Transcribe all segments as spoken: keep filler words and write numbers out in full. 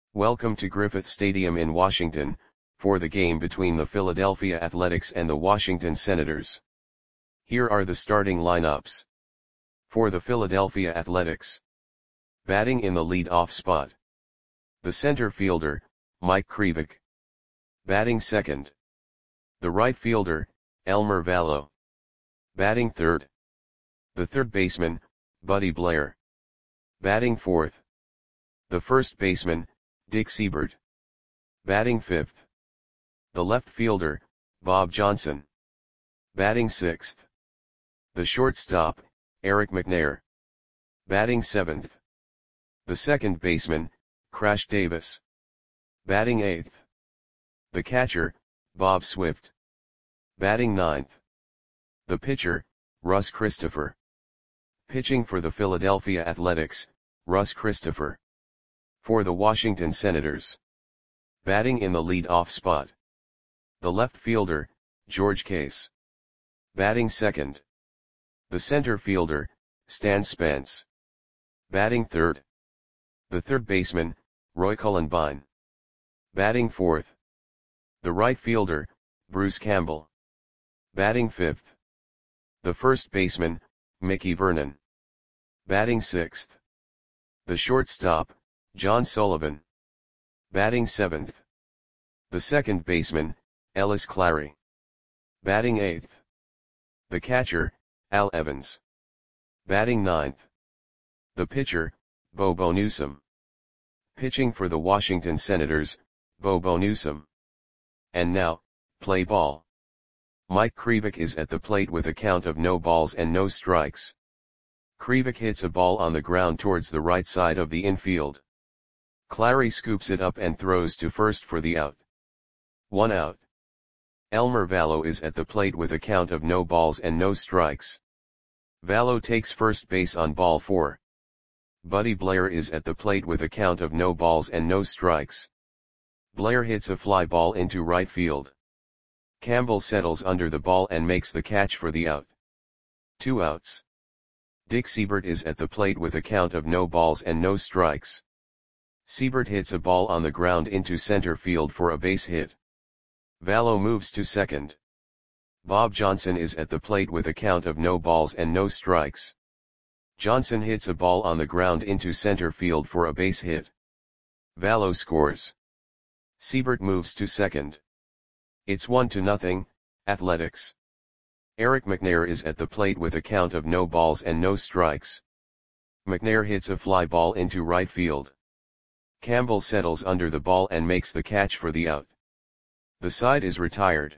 Welcome to Griffith Stadium in Washington, for the game between the Philadelphia Athletics and the Washington Senators. Here are the starting lineups. For the Philadelphia Athletics. Batting in the lead-off spot. The center fielder, Mike Krivik. Batting second. The right fielder, Elmer Valo. Batting third. The third baseman, Buddy Blair. Batting fourth. The first baseman, Dick Siebert. Batting fifth. The left fielder, Bob Johnson. Batting sixth. The shortstop, Eric McNair. Batting seventh. The second baseman, Crash Davis. Batting eighth. The catcher, Bob Swift. Batting ninth. The pitcher, Russ Christopher. Pitching for the Philadelphia Athletics, Russ Christopher. For the Washington Senators. Batting in the lead-off spot. The left fielder, George Case. Batting second. The center fielder, Stan Spence. Batting third. The third baseman, Roy Cullenbine. Batting fourth. The right fielder, Bruce Campbell. Batting fifth. The first baseman, Mickey Vernon. Batting sixth. The shortstop, John Sullivan. Batting seventh. The second baseman, Ellis Clary. Batting eighth. The catcher, Al Evans. Batting ninth. The pitcher, Bobo Newsom. Pitching for the Washington Senators, Bobo Newsom. And now, play ball. Mike Krivik is at the plate with a count of no balls and no strikes. Krivik hits a ball on the ground towards the right side of the infield. Clary scoops it up and throws to first for the out. One out. Elmer Valo is at the plate with a count of no balls and no strikes. Valo takes first base on ball four. Buddy Blair is at the plate with a count of no balls and no strikes. Blair hits a fly ball into right field. Campbell settles under the ball and makes the catch for the out. Two outs. Dick Siebert is at the plate with a count of no balls and no strikes. Siebert hits a ball on the ground into center field for a base hit. Valo moves to second. Bob Johnson is at the plate with a count of no balls and no strikes. Johnson hits a ball on the ground into center field for a base hit. Valo scores. Siebert moves to second. It's one to nothing, Athletics. Eric McNair is at the plate with a count of no balls and no strikes. McNair hits a fly ball into right field. Campbell settles under the ball and makes the catch for the out. The side is retired.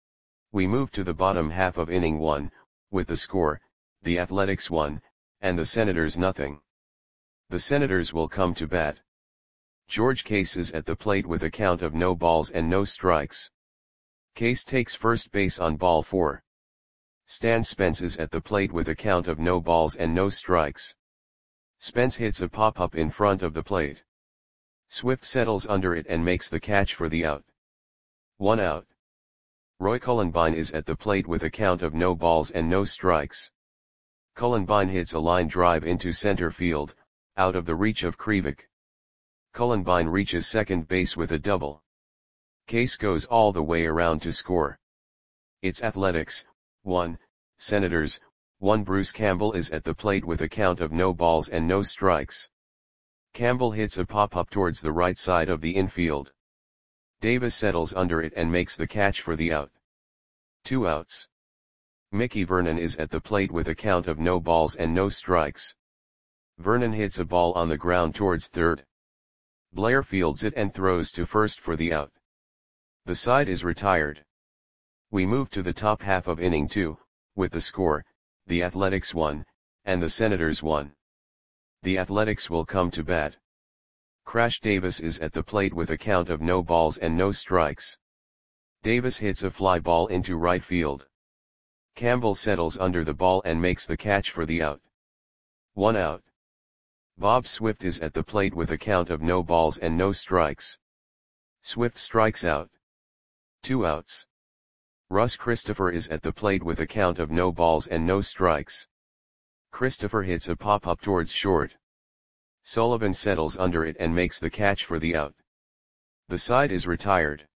We move to the bottom half of inning one, with the score, the Athletics one, and the Senators nothing. The Senators will come to bat. George Case is at the plate with a count of no balls and no strikes. Case takes first base on ball four. Stan Spence is at the plate with a count of no balls and no strikes. Spence hits a pop-up in front of the plate. Swift settles under it and makes the catch for the out. One out. Roy Cullenbine is at the plate with a count of no balls and no strikes. Cullenbine hits a line drive into center field, out of the reach of Krivik. Cullenbine reaches second base with a double. Case goes all the way around to score. It's Athletics, one, Senators, one. Bruce Campbell is at the plate with a count of no balls and no strikes. Campbell hits a pop-up towards the right side of the infield. Davis settles under it and makes the catch for the out. Two outs. Mickey Vernon is at the plate with a count of no balls and no strikes. Vernon hits a ball on the ground towards third. Blair fields it and throws to first for the out. The side is retired. We move to the top half of inning two, with the score, the Athletics one, and the Senators one. The Athletics will come to bat. Crash Davis is at the plate with a count of no balls and no strikes. Davis hits a fly ball into right field. Campbell settles under the ball and makes the catch for the out. One out. Bob Swift is at the plate with a count of no balls and no strikes. Swift strikes out. Two outs. Russ Christopher is at the plate with a count of no balls and no strikes. Christopher hits a pop-up towards short. Sullivan settles under it and makes the catch for the out. The side is retired.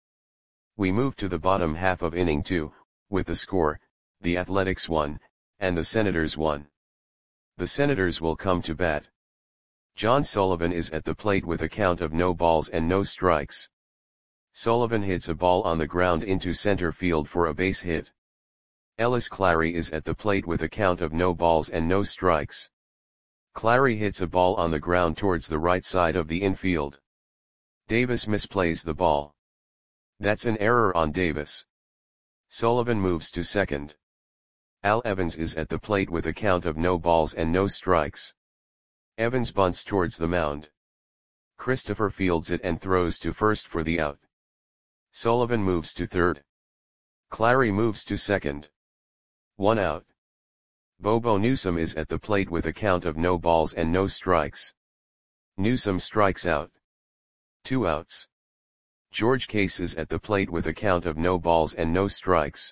We move to the bottom half of inning two, with the score, the Athletics one, and the Senators one. The Senators will come to bat. John Sullivan is at the plate with a count of no balls and no strikes. Sullivan hits a ball on the ground into center field for a base hit. Ellis Clary is at the plate with a count of no balls and no strikes. Clary hits a ball on the ground towards the right side of the infield. Davis misplays the ball. That's an error on Davis. Sullivan moves to second. Al Evans is at the plate with a count of no balls and no strikes. Evans bunts towards the mound. Christopher fields it and throws to first for the out. Sullivan moves to third. Clary moves to second. One out. Bobo Newsom is at the plate with a count of no balls and no strikes. Newsom strikes out. Two outs. George Case is at the plate with a count of no balls and no strikes.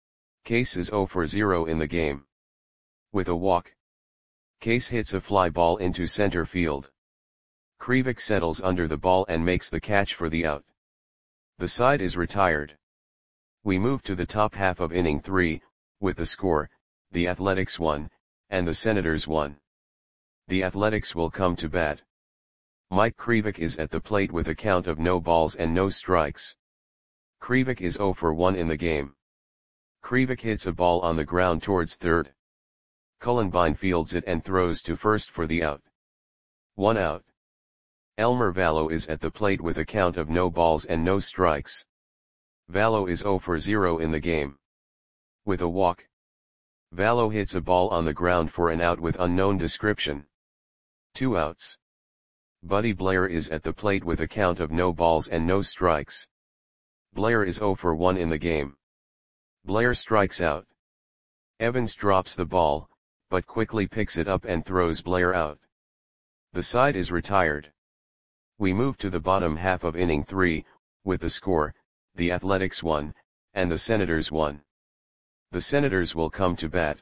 Case is zero for zero in the game. With a walk. Case hits a fly ball into center field. Krivik settles under the ball and makes the catch for the out. The side is retired. We move to the top half of inning three, with the score, the Athletics one, and the Senators one. The Athletics will come to bat. Mike Krivik is at the plate with a count of no balls and no strikes. Krivik is zero for one in the game. Krivik hits a ball on the ground towards third. Cullenbine fields it and throws to first for the out. One out. Elmer Vallow is at the plate with a count of no balls and no strikes. Vallow is zero for zero in the game. With a walk. Vallow hits a ball on the ground for an out with unknown description. Two outs. Buddy Blair is at the plate with a count of no balls and no strikes. Blair is zero for one in the game. Blair strikes out. Evans drops the ball, but quickly picks it up and throws Blair out. The side is retired. We move to the bottom half of inning three, with the score, the Athletics one, and the Senators one. The Senators will come to bat.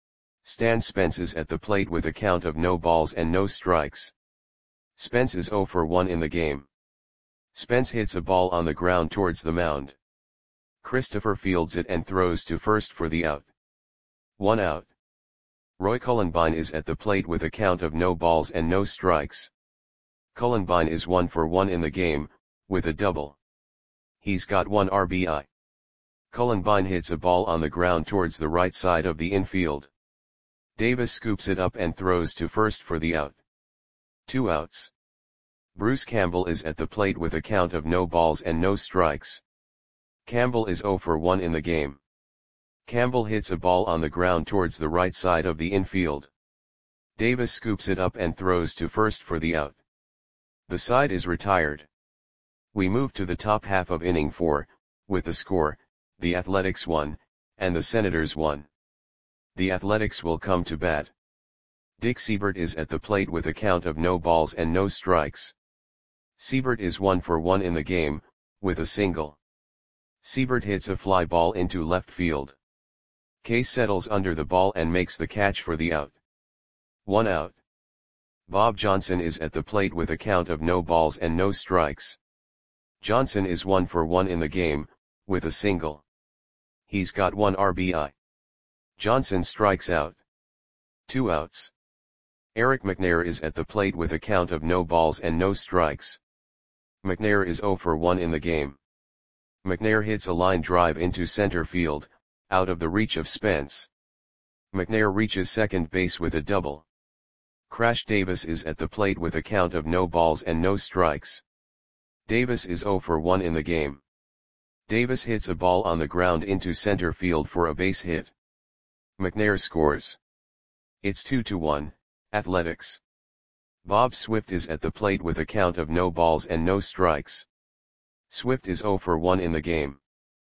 Stan Spence is at the plate with a count of no balls and no strikes. Spence is zero for one in the game. Spence hits a ball on the ground towards the mound. Christopher fields it and throws to first for the out. One out. Roy Cullenbine is at the plate with a count of no balls and no strikes. Cullenbine is one for one in the game, with a double. He's got one R B I. Cullenbine hits a ball on the ground towards the right side of the infield. Davis scoops it up and throws to first for the out. Two outs. Bruce Campbell is at the plate with a count of no balls and no strikes. Campbell is zero for one in the game. Campbell hits a ball on the ground towards the right side of the infield. Davis scoops it up and throws to first for the out. The side is retired. We move to the top half of inning four, with the score, the Athletics one, and the Senators one. The Athletics will come to bat. Dick Siebert is at the plate with a count of no balls and no strikes. Siebert is one for one in the game, with a single. Siebert hits a fly ball into left field. Case settles under the ball and makes the catch for the out. One out. Bob Johnson is at the plate with a count of no balls and no strikes. Johnson is one for one in the game, with a single. He's got one R B I. Johnson strikes out. Two outs. Eric McNair is at the plate with a count of no balls and no strikes. McNair is zero for one in the game. McNair hits a line drive into center field, out of the reach of Spence. McNair reaches second base with a double. Crash Davis is at the plate with a count of no balls and no strikes. Davis is zero for one in the game. Davis hits a ball on the ground into center field for a base hit. McNair scores. It's two to one, Athletics. Bob Swift is at the plate with a count of no balls and no strikes. Swift is zero for one in the game.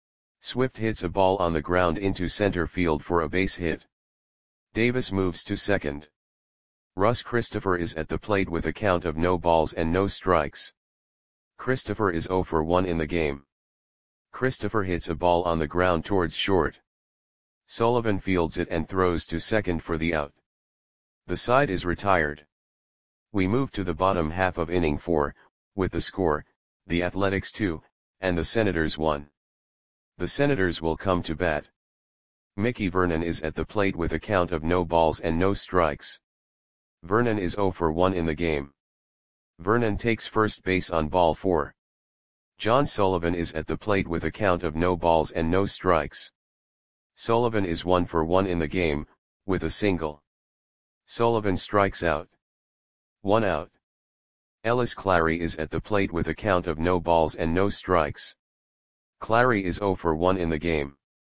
Swift hits a ball on the ground into center field for a base hit. Davis moves to second. Russ Christopher is at the plate with a count of no balls and no strikes. Christopher is zero for one in the game. Christopher hits a ball on the ground towards short. Sullivan fields it and throws to second for the out. The side is retired. We move to the bottom half of inning four, with the score, the Athletics two, and the Senators one. The Senators will come to bat. Mickey Vernon is at the plate with a count of no balls and no strikes. Vernon is oh for one in the game. Vernon takes first base on ball four. John Sullivan is at the plate with a count of no balls and no strikes. Sullivan is one for one in the game, with a single. Sullivan strikes out. One out. Ellis Clary is at the plate with a count of no balls and no strikes. Clary is oh for one in the game.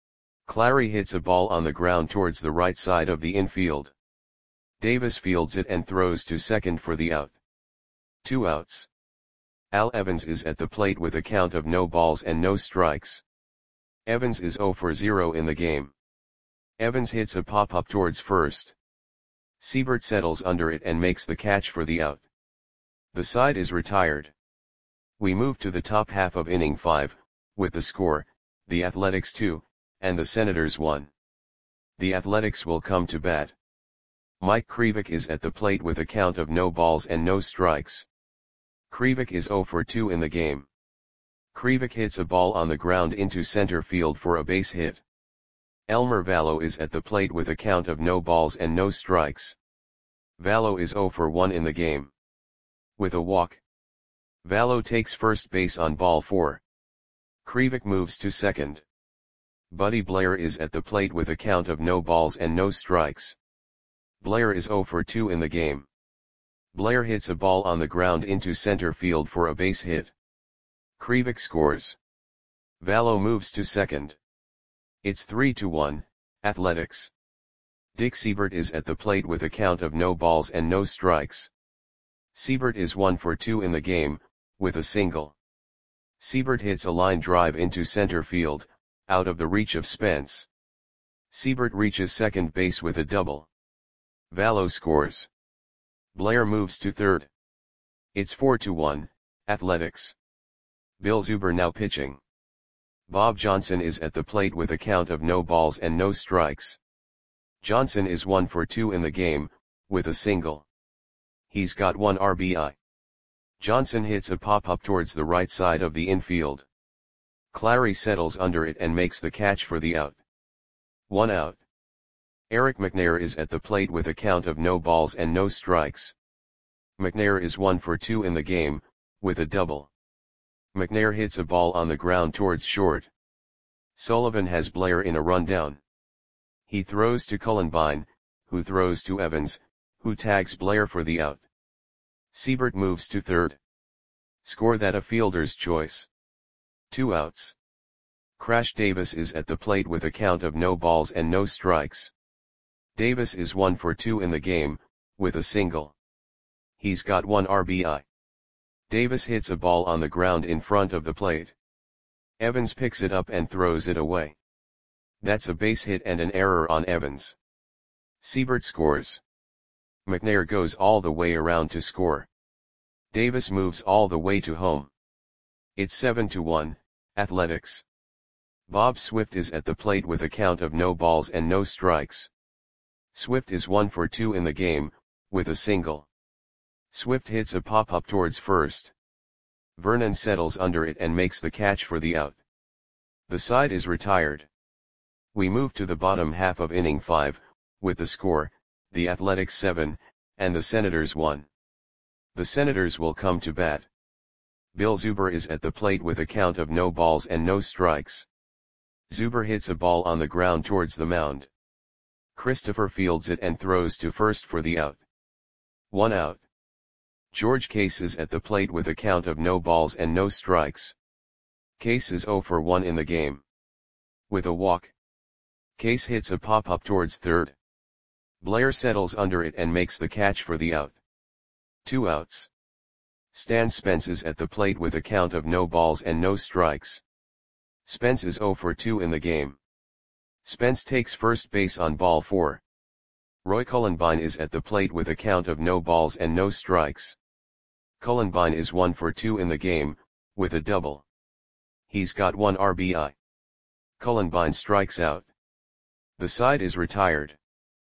Clary hits a ball on the ground towards the right side of the infield. Davis fields it and throws to second for the out. Two outs. Al Evans is at the plate with a count of no balls and no strikes. Evans is oh for zero in the game. Evans hits a pop-up towards first. Siebert settles under it and makes the catch for the out. The side is retired. We move to the top half of inning five, with the score, the Athletics two, and the Senators one. The Athletics will come to bat. Mike Krivik is at the plate with a count of no balls and no strikes. Krivik is oh for two in the game. Krivik hits a ball on the ground into center field for a base hit. Elmer Vallow is at the plate with a count of no balls and no strikes. Vallow is oh for one in the game. With a walk. Vallow takes first base on ball four. Krivik moves to second. Buddy Blair is at the plate with a count of no balls and no strikes. Blair is oh for two in the game. Blair hits a ball on the ground into center field for a base hit. Krivik scores. Vallow moves to second. It's three to one, Athletics. Dick Siebert is at the plate with a count of no balls and no strikes. Siebert is one for two in the game, with a single. Siebert hits a line drive into center field, out of the reach of Spence. Siebert reaches second base with a double. Vallow scores. Blair moves to third. It's four to one, Athletics. Bill Zuber now pitching. Bob Johnson is at the plate with a count of no balls and no strikes. Johnson is one for two in the game, with a single. He's got one R B I. Johnson hits a pop-up towards the right side of the infield. Clary settles under it and makes the catch for the out. One out. Eric McNair is at the plate with a count of no balls and no strikes. McNair is one for two in the game, with a double. McNair hits a ball on the ground towards short. Sullivan has Blair in a rundown. He throws to Cullenbine, who throws to Evans, who tags Blair for the out. Siebert moves to third. Score that a fielder's choice. Two outs. Crash Davis is at the plate with a count of no balls and no strikes. Davis is one for two in the game, with a single. He's got one R B I. Davis hits a ball on the ground in front of the plate. Evans picks it up and throws it away. That's a base hit and an error on Evans. Siebert scores. McNair goes all the way around to score. Davis moves all the way to home. It's seven to one, Athletics. Bob Swift is at the plate with a count of no balls and no strikes. Swift is one for two in the game, with a single. Swift hits a pop-up towards first. Vernon settles under it and makes the catch for the out. The side is retired. We move to the bottom half of inning five, with the score, the Athletics seven, and the Senators one. The Senators will come to bat. Bill Zuber is at the plate with a count of no balls and no strikes. Zuber hits a ball on the ground towards the mound. Christopher fields it and throws to first for the out. One out. George Case is at the plate with a count of no balls and no strikes. Case is oh for one in the game. With a walk. Case hits a pop-up towards third. Blair settles under it and makes the catch for the out. Two outs. Stan Spence is at the plate with a count of no balls and no strikes. Spence is oh for two in the game. Spence takes first base on ball four. Roy Cullenbine is at the plate with a count of no balls and no strikes. Cullenbine is one for two in the game, with a double. He's got one R B I. Cullenbine strikes out. The side is retired.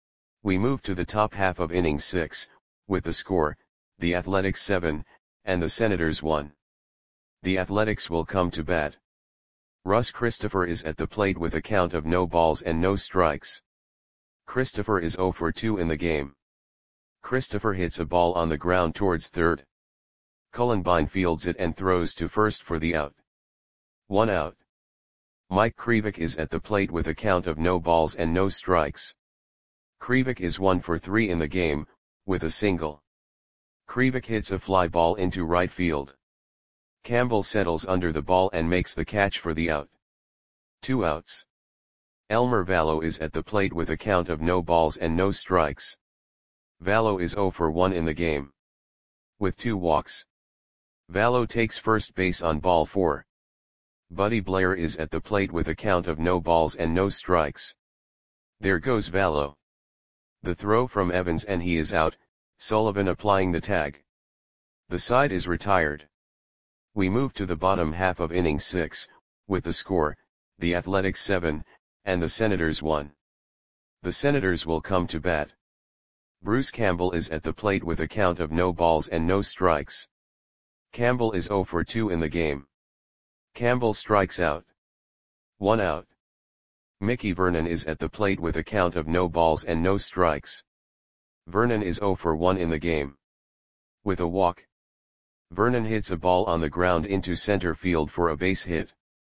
We move to the top half of inning six, with the score, the Athletics seven, and the Senators one. the Athletics will come to bat. Russ Christopher is at the plate with a count of no balls and no strikes. Christopher is zero for two in the game. Christopher hits a ball on the ground towards third. Cullenbine fields it and throws to first for the out. One out. Mike Krivik is at the plate with a count of no balls and no strikes. Krivik is one for three in the game, with a single. Krivik hits a fly ball into right field. Campbell settles under the ball and makes the catch for the out. Two outs. Elmer Vallow is at the plate with a count of no balls and no strikes. Vallow is zero for one in the game. With two walks. Vallow takes first base on ball four. Buddy Blair is at the plate with a count of no balls and no strikes. There goes Vallow. The throw from Evans and he is out, Sullivan applying the tag. The side is retired. We move to the bottom half of inning six, with the score, the Athletics seven, and the Senators one. The Senators will come to bat. Bruce Campbell is at the plate with a count of no balls and no strikes. Campbell is zero for two in the game. Campbell strikes out. One out. Mickey Vernon is at the plate with a count of no balls and no strikes. Vernon is zero for one in the game. With a walk. Vernon hits a ball on the ground into center field for a base hit.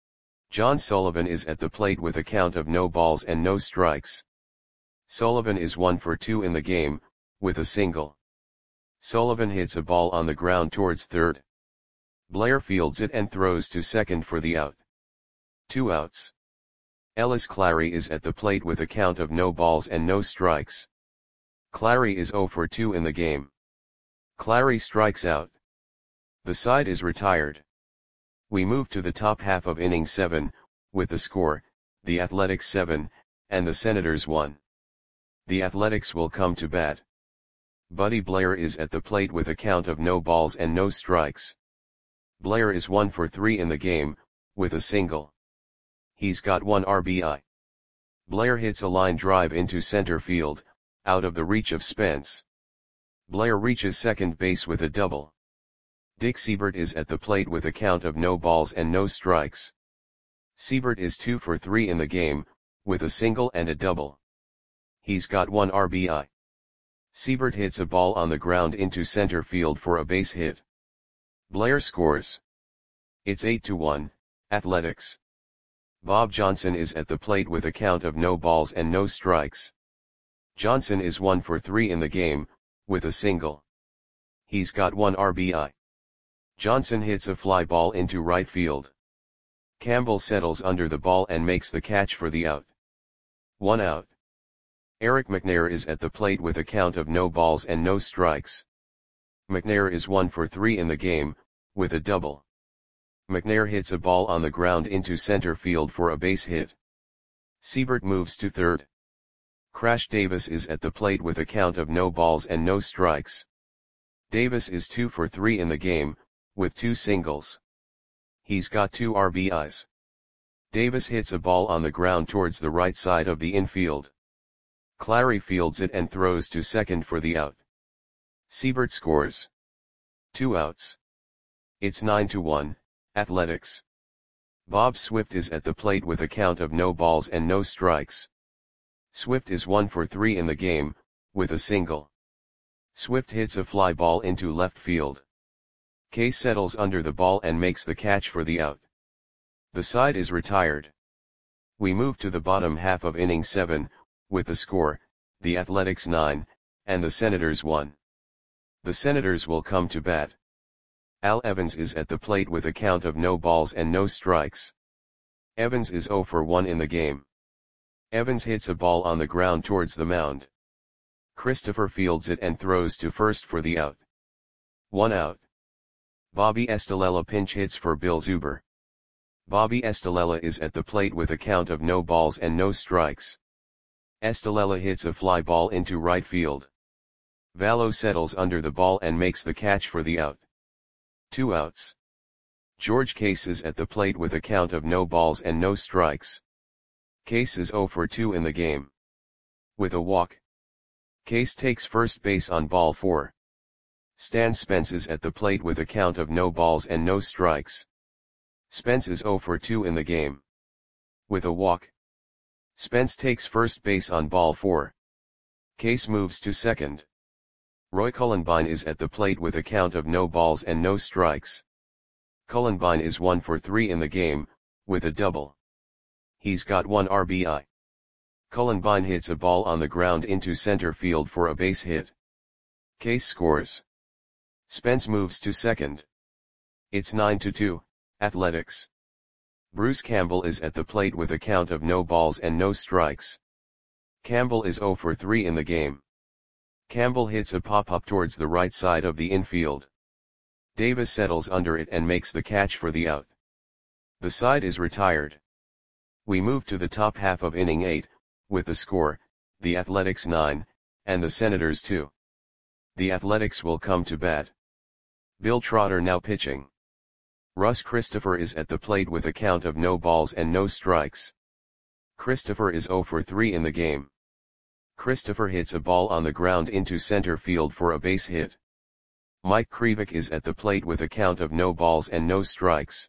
John Sullivan is at the plate with a count of no balls and no strikes. Sullivan is one for two in the game, with a single. Sullivan hits a ball on the ground towards third. Blair fields it and throws to second for the out. Two outs. Ellis Clary is at the plate with a count of no balls and no strikes. Clary is zero for two in the game. Clary strikes out. The side is retired. We move to the top half of inning seven, with the score, the Athletics seven, and the Senators one. The Athletics will come to bat. Buddy Blair is at the plate with a count of no balls and no strikes. Blair is one for three in the game, with a single. He's got one R B I. Blair hits a line drive into center field, out of the reach of Spence. Blair reaches second base with a double. Dick Siebert is at the plate with a count of no balls and no strikes. Siebert is two for three in the game, with a single and a double. He's got one R B I. Siebert hits a ball on the ground into center field for a base hit. Blair scores. It's eight to one, Athletics. Bob Johnson is at the plate with a count of no balls and no strikes. Johnson is one for three in the game, with a single. He's got one R B I. Johnson hits a fly ball into right field. Campbell settles under the ball and makes the catch for the out. One out. Eric McNair is at the plate with a count of no balls and no strikes. McNair is one for three in the game, with a double. McNair hits a ball on the ground into center field for a base hit. Siebert moves to third. Crash Davis is at the plate with a count of no balls and no strikes. Davis is two for three in the game, with two singles. He's got two R B Is. Davis hits a ball on the ground towards the right side of the infield. Clary fields it and throws to second for the out. Siebert scores. Two outs. It's nine to one, Athletics. Bob Swift is at the plate with a count of no balls and no strikes. Swift is one for three in the game, with a single. Swift hits a fly ball into left field. Case settles under the ball and makes the catch for the out. The side is retired. We move to the bottom half of inning seven, with the score, the Athletics nine, and the Senators one. The Senators will come to bat. Al Evans is at the plate with a count of no balls and no strikes. Evans is zero for one in the game. Evans hits a ball on the ground towards the mound. Christopher fields it and throws to first for the out. One out. Bobby Estalella pinch hits for Bill Zuber. Bobby Estalella is at the plate with a count of no balls and no strikes. Estalella hits a fly ball into right field. Vallow settles under the ball and makes the catch for the out. Two outs. George Case is at the plate with a count of no balls and no strikes. Case is zero for two in the game. With a walk. Case takes first base on ball four. Stan Spence is at the plate with a count of no balls and no strikes. Spence is zero for two in the game. With a walk, Spence takes first base on ball four. Case moves to second. Roy Cullenbine is at the plate with a count of no balls and no strikes. Cullenbine is one for three in the game, with a double. He's got one R B I. Cullenbine hits a ball on the ground into center field for a base hit. Case scores. Spence moves to second. It's nine to two, Athletics. Bruce Campbell is at the plate with a count of no balls and no strikes. Campbell is zero for three in the game. Campbell hits a pop-up towards the right side of the infield. Davis settles under it and makes the catch for the out. The side is retired. We move to the top half of inning eight, with the score, the Athletics nine, and the Senators two. The Athletics will come to bat. Bill Trotter now pitching. Russ Christopher is at the plate with a count of no balls and no strikes. Christopher is zero for three in the game. Christopher hits a ball on the ground into center field for a base hit. Mike Krivik is at the plate with a count of no balls and no strikes.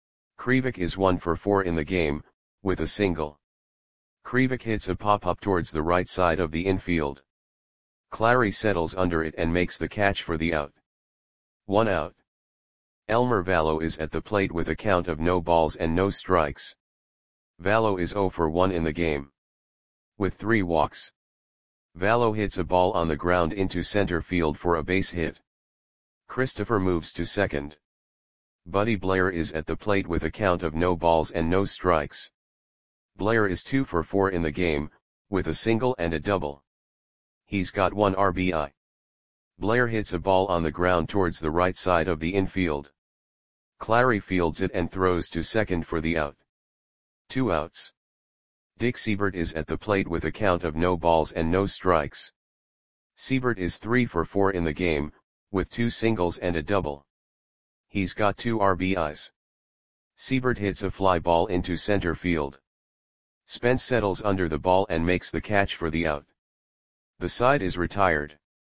Krivik is one for four in the game, with a single. Krivik hits a pop-up towards the right side of the infield. Clary settles under it and makes the catch for the out. One out. Elmer Vallow is at the plate with a count of no balls and no strikes. Vallow is zero for one in the game. With three walks, Vallow hits a ball on the ground into center field for a base hit. Christopher moves to second. Buddy Blair is at the plate with a count of no balls and no strikes. Blair is two for four in the game, with a single and a double. He's got one R B I. Blair hits a ball on the ground towards the right side of the infield. Clary fields it and throws to second for the out. Two outs. Dick Siebert is at the plate with a count of no balls and no strikes. Siebert is three for four in the game, with two singles and a double. He's got two R B Is. Siebert hits a fly ball into center field. Spence settles under the ball and makes the catch for the out. The side is retired.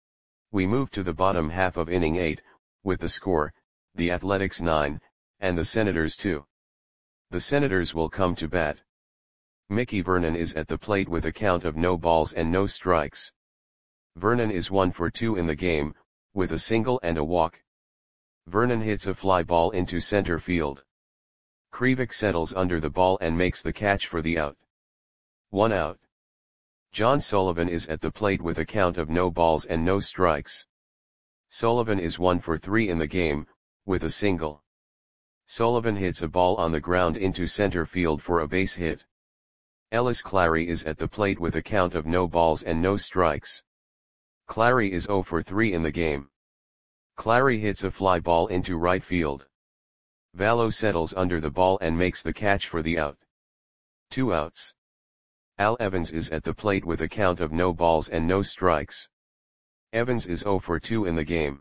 We move to the bottom half of inning eight, with the score, the Athletics nine, and the Senators two. The Senators will come to bat. Mickey Vernon is at the plate with a count of no balls and no strikes. Vernon is one for two in the game, with a single and a walk. Vernon hits a fly ball into center field. Krivik settles under the ball and makes the catch for the out. One out. John Sullivan is at the plate with a count of no balls and no strikes. Sullivan is one for three in the game, with a single. Sullivan hits a ball on the ground into center field for a base hit. Ellis Clary is at the plate with a count of no balls and no strikes. Clary is zero for three in the game. Clary hits a fly ball into right field. Vallow settles under the ball and makes the catch for the out. Two outs. Al Evans is at the plate with a count of no balls and no strikes. Evans is zero for two in the game.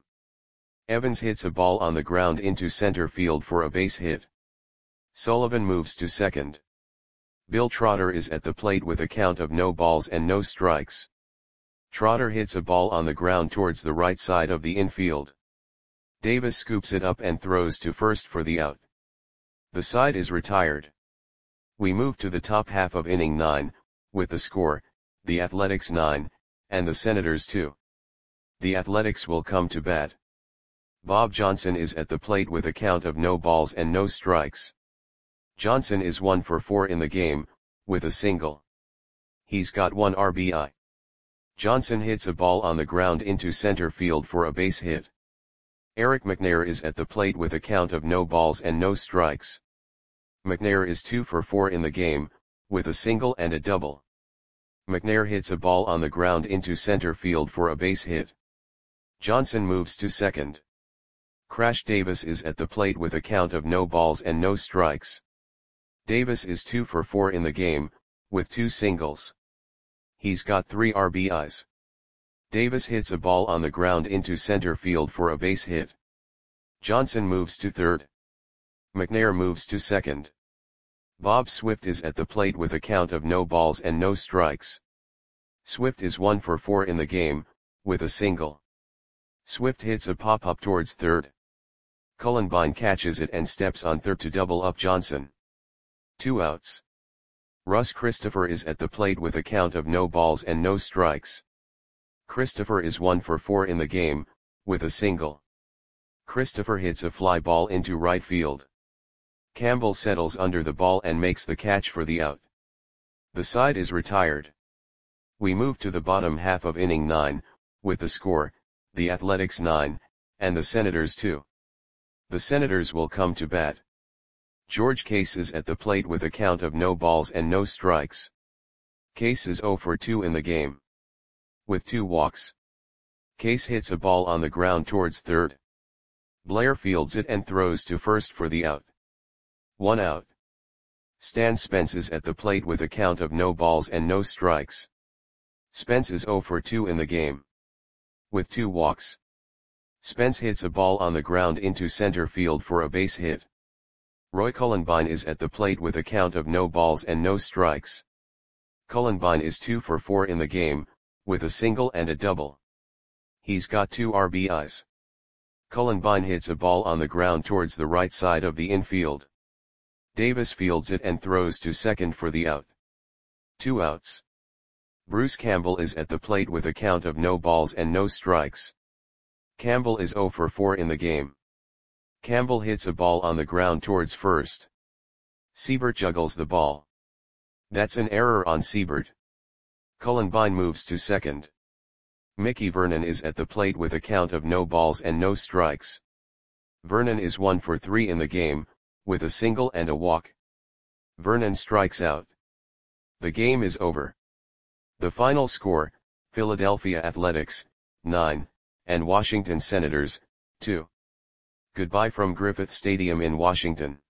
Evans hits a ball on the ground into center field for a base hit. Sullivan moves to second. Bill Trotter is at the plate with a count of no balls and no strikes. Trotter hits a ball on the ground towards the right side of the infield. Davis scoops it up and throws to first for the out. The side is retired. We move to the top half of inning nine, with the score, the Athletics nine, and the Senators two. The Athletics will come to bat. Bob Johnson is at the plate with a count of no balls and no strikes. Johnson is one for four in the game, with a single. He's got one R B I. Johnson hits a ball on the ground into center field for a base hit. Eric McNair is at the plate with a count of no balls and no strikes. McNair is two for four in the game, with a single and a double. McNair hits a ball on the ground into center field for a base hit. Johnson moves to second. Crash Davis is at the plate with a count of no balls and no strikes. Davis is two for four in the game, with two singles. He's got three R B Is. Davis hits a ball on the ground into center field for a base hit. Johnson moves to third. McNair moves to second. Bob Swift is at the plate with a count of no balls and no strikes. Swift is one for four in the game, with a single. Swift hits a pop-up towards third. Cullenbine catches it and steps on third to double up Johnson. Two outs. Russ Christopher is at the plate with a count of no balls and no strikes. Christopher is one for four in the game, with a single. Christopher hits a fly ball into right field. Campbell settles under the ball and makes the catch for the out. The side is retired. We move to the bottom half of inning nine, with the score, the Athletics nine, and the Senators two. The Senators will come to bat. George Case is at the plate with a count of no balls and no strikes. Case is oh for two in the game. With two walks. Case hits a ball on the ground towards third. Blair fields it and throws to first for the out. One out. Stan Spence is at the plate with a count of no balls and no strikes. Spence is oh for two in the game. With two walks. Spence hits a ball on the ground into center field for a base hit. Roy Cullenbine is at the plate with a count of no balls and no strikes. Cullenbine is two for four in the game, with a single and a double. He's got two R B Is. Cullenbine hits a ball on the ground towards the right side of the infield. Davis fields it and throws to second for the out. Two outs. Bruce Campbell is at the plate with a count of no balls and no strikes. Campbell is oh for four in the game. Campbell hits a ball on the ground towards first. Siebert juggles the ball. That's an error on Siebert. Cullenbine moves to second. Mickey Vernon is at the plate with a count of no balls and no strikes. Vernon is one for three in the game, with a single and a walk. Vernon strikes out. The game is over. The final score, Philadelphia Athletics, nine, and Washington Senators, two. Goodbye from Griffith Stadium in Washington.